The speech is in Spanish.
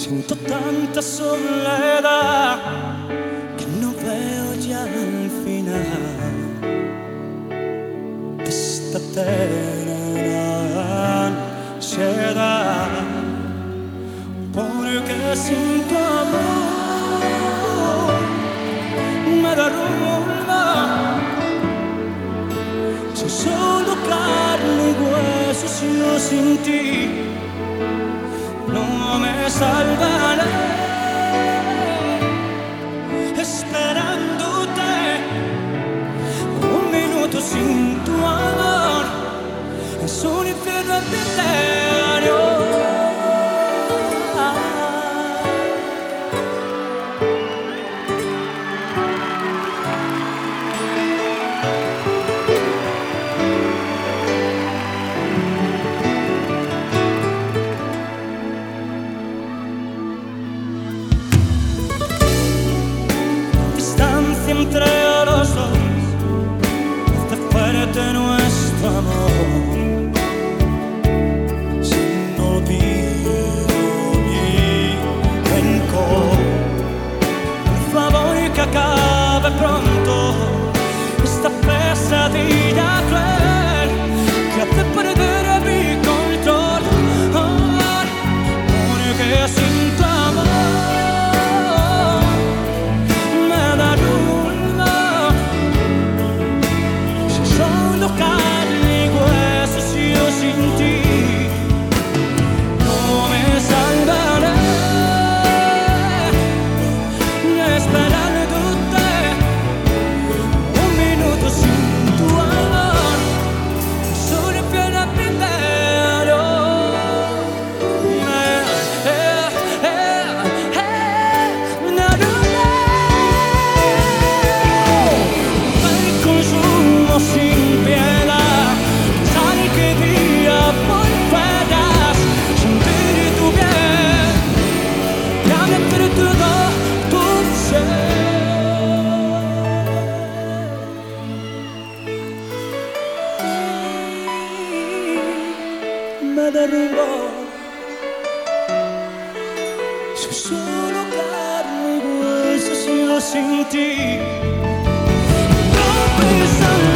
Siento tanta soledad que no veo ya el final de esta eterna ansiedad, porque sin tu amor me derrumba. Soy solo carne y huesos, yo sin ti no me salvaré, esperándote un minuto sin tu amor. Es un infierno etéreo. Entre los dos hace fuerte nuestro amor, sin olvido ni rencor. Por favor, que acabe pronto esta pesadilla cruel que hace perder mi control, porque sin tu amor me derrumbó. Soy solo carne y huesos, yo sin ti no pensando.